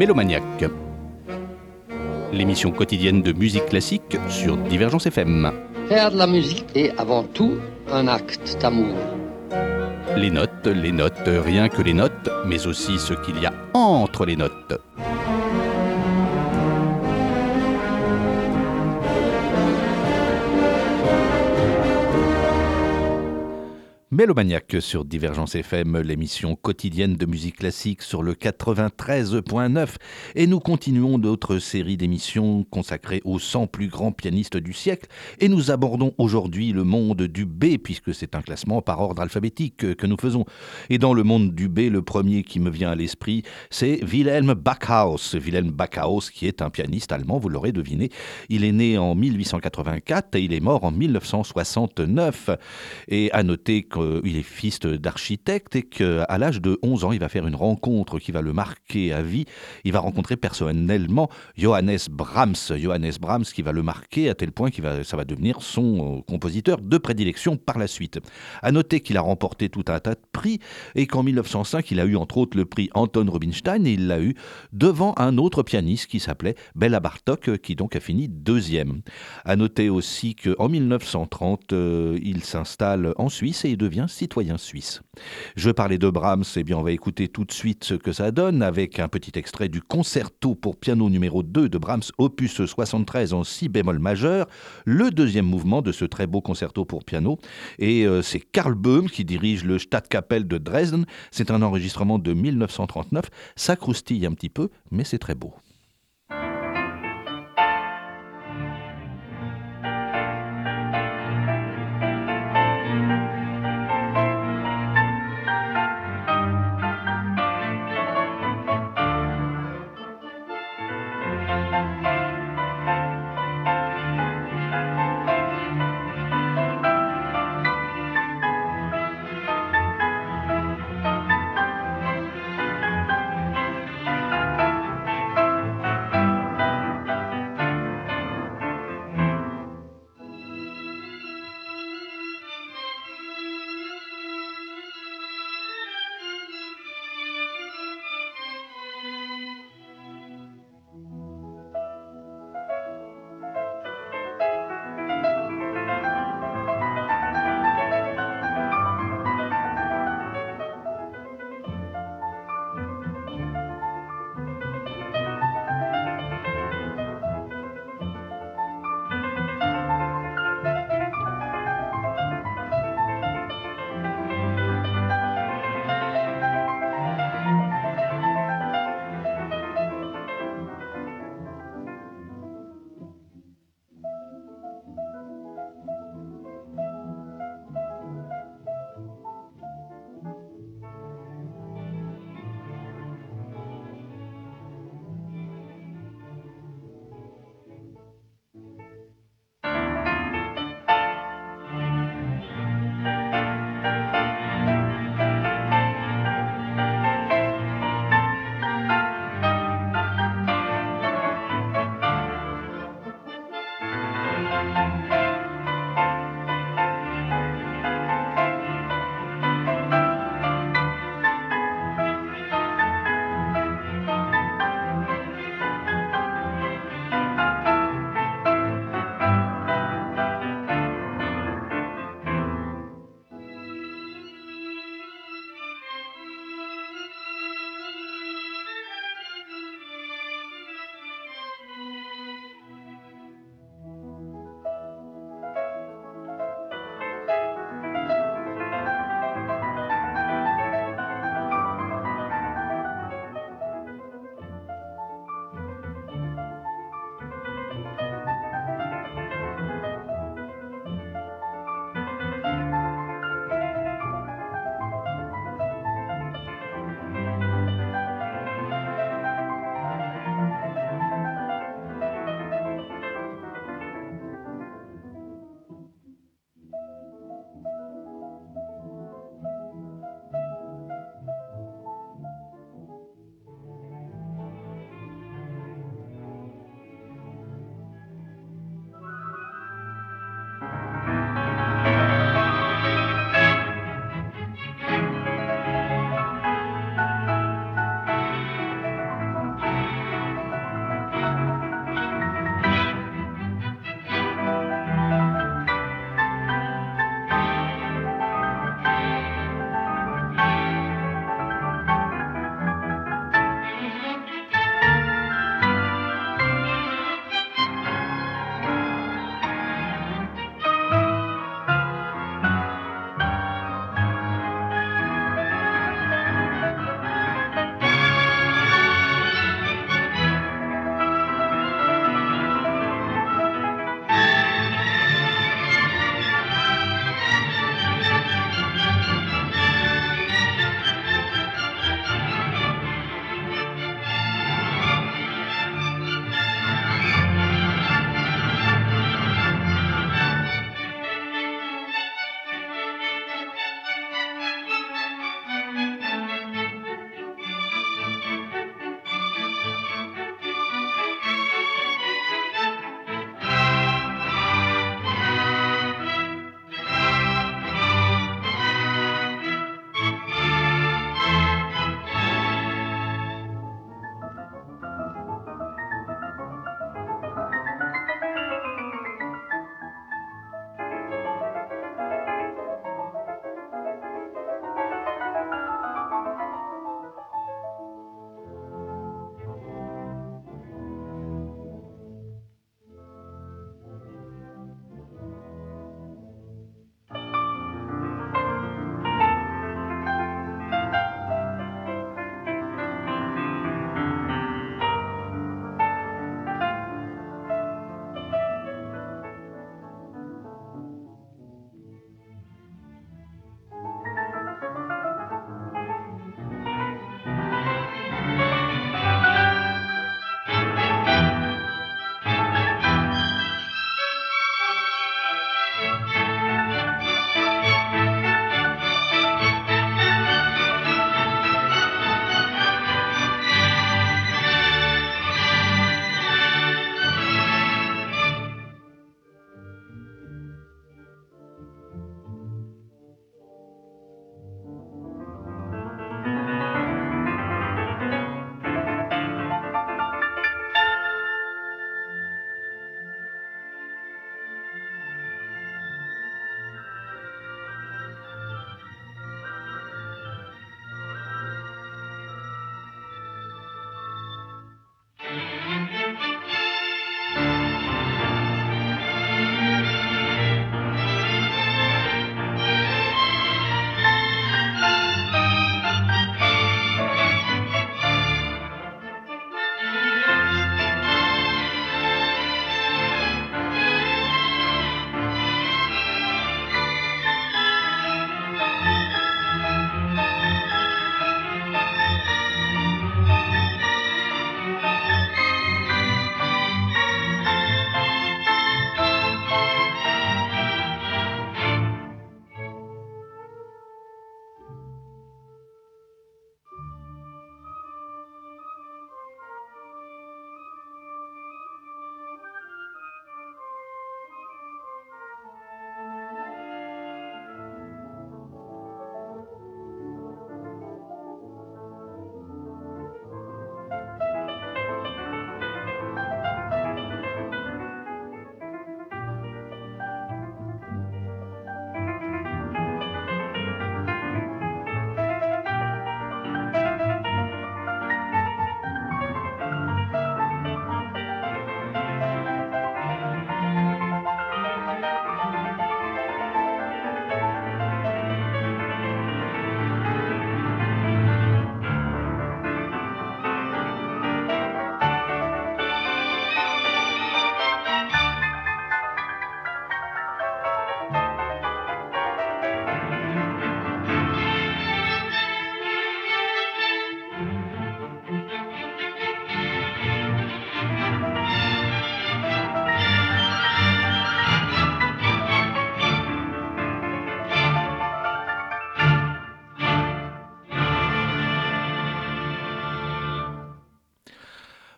Mélomaniac, l'émission quotidienne de musique classique sur Divergence FM. Faire de la musique est avant tout un acte d'amour. Les notes, rien que les notes, mais aussi ce qu'il y a entre les notes. Mélomaniac sur Divergence FM, l'émission quotidienne de musique classique sur le 93.9. Et nous continuons notre série d'émissions consacrées aux 100 plus grands pianistes du siècle. Et nous abordons aujourd'hui le monde du B, puisque c'est un classement par ordre alphabétique que nous faisons. Et dans le monde du B, le premier qui me vient à l'esprit, c'est Wilhelm Backhaus. Wilhelm Backhaus, qui est un pianiste allemand, vous l'aurez deviné. Il est né en 1884 et il est mort en 1969. Et à noter qu'il est fils d'architecte et qu'à l'âge de 11 ans, il va faire une rencontre qui va le marquer à vie. Il va rencontrer personnellement Johannes Brahms. Johannes Brahms qui va le marquer à tel point que ça va devenir son compositeur de prédilection par la suite. À noter qu'il a remporté tout un tas de prix et qu'en 1905, il a eu entre autres le prix Anton Rubinstein et il l'a eu devant un autre pianiste qui s'appelait Béla Bartók, qui donc a fini deuxième. À noter aussi qu'en 1930, il s'installe en Suisse et il devient citoyen suisse. Je parlais de Brahms, eh bien on va écouter tout de suite ce que ça donne avec un petit extrait du concerto pour piano numéro 2 de Brahms, opus 73 en si bémol majeur, le deuxième mouvement de ce très beau concerto pour piano. Et c'est Karl Böhm qui dirige le Stadtkapelle de Dresden. C'est un enregistrement de 1939. Ça croustille un petit peu, mais c'est très beau.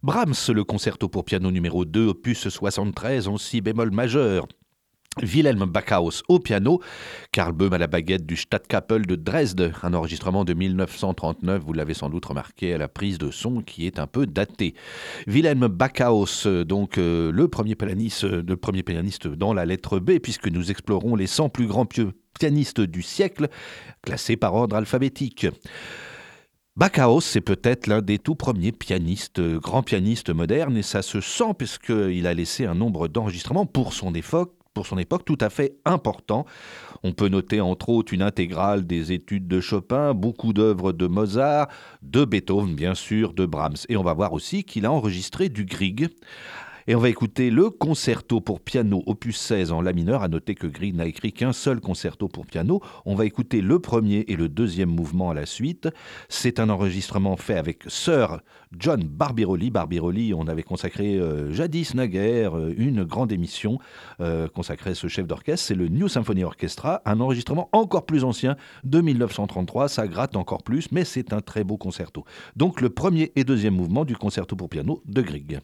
Brahms, le concerto pour piano numéro 2, opus 73 en si bémol majeur. Wilhelm Backhaus au piano, Karl Böhm à la baguette du Stadtkapelle de Dresde, un enregistrement de 1939, vous l'avez sans doute remarqué à la prise de son qui est un peu datée. Wilhelm Backhaus, donc le premier pianiste dans la lettre B, puisque nous explorons les 100 plus grands pianistes du siècle, classés par ordre alphabétique. Backhaus, c'est peut-être l'un des tout premiers pianistes, grands pianistes modernes, et ça se sent puisqu'il a laissé un nombre d'enregistrements pour son époque tout à fait important. On peut noter entre autres une intégrale des études de Chopin, beaucoup d'œuvres de Mozart, de Beethoven bien sûr, de Brahms. Et on va voir aussi qu'il a enregistré du Grieg. Et on va écouter le concerto pour piano opus 16 en la mineur. À noter que Grieg n'a écrit qu'un seul concerto pour piano. On va écouter le premier et le deuxième mouvement à la suite. C'est un enregistrement fait avec Sir John Barbirolli. Barbirolli, on avait consacré jadis naguère une grande émission consacrée à ce chef d'orchestre. C'est le New Symphony Orchestra, un enregistrement encore plus ancien de 1933. Ça gratte encore plus, mais c'est un très beau concerto. Donc le premier et deuxième mouvement du concerto pour piano de Grieg.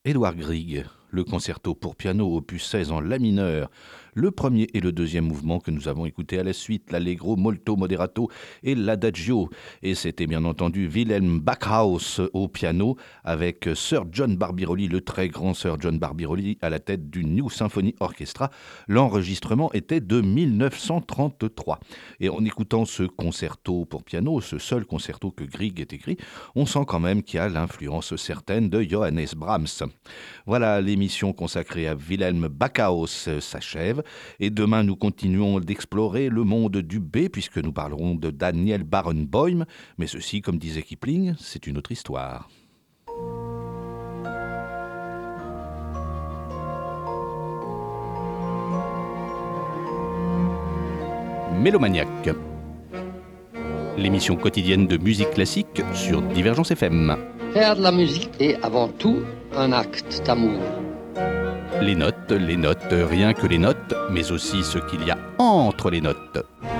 Édouard Grieg, le concerto pour piano opus 16 en la mineur, le premier et le deuxième mouvement que nous avons écouté à la suite, l'allegro molto moderato et l'adagio. Et c'était bien entendu Wilhelm Backhaus au piano avec Sir John Barbirolli, le très grand Sir John Barbirolli à la tête du New Symphony Orchestra. L'enregistrement était de 1933. Et en écoutant ce concerto pour piano, ce seul concerto que Grieg ait écrit, on sent quand même qu'il y a l'influence certaine de Johannes Brahms. Voilà, l'émission consacrée à Wilhelm Backhaus s'achève. Et demain, nous continuons d'explorer le monde du B, puisque nous parlerons de Daniel Barenboim. Mais ceci, comme disait Kipling, c'est une autre histoire. Mélomaniac, l'émission quotidienne de musique classique sur Divergence FM. Faire de la musique est avant tout un acte d'amour. Les notes, rien que les notes, mais aussi ce qu'il y a entre les notes.